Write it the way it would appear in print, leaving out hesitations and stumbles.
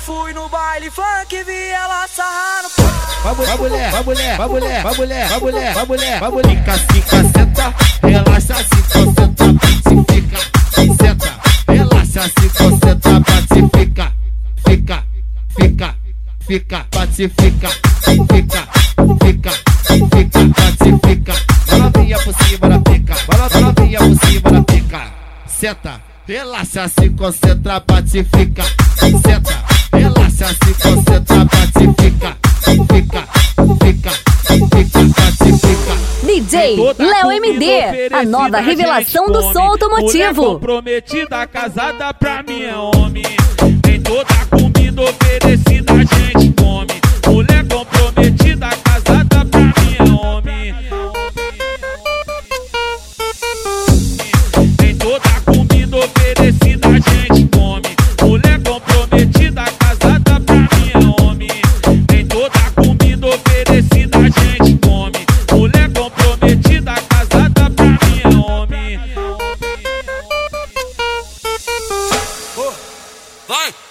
fui no baile funk, vi ela sarrando. Vai mulher, vai mulher, vai mulher, vai mulher, vai mulher, vai mulher, vai mulher. Fica, senta, relaxa, se concentra, pacifica. Senta, relaxa, se concentra, pacifica. Fica, pacifica. Fica, pacifica. Vai novinha por cima da pica, vai novinha por cima da pica. Senta, relaxa, se concentra, pacifica. Senta, relaxa, se concentra, pacifica. Fica, pacifica. DJ Léo MD, a nova revelação do som automotivo. Mulher comprometida, casada pra mim é homem. Tem toda comida oferecida, a gente come. Mulher comprometida, casada pra mim é homem. Tem toda comida oferecida, a gente come. Mulher comprometida, casada pra mim é homem. Tem toda comida oferecida, a gente come. Mulher comprometida, casada pra mim é homem. Vai!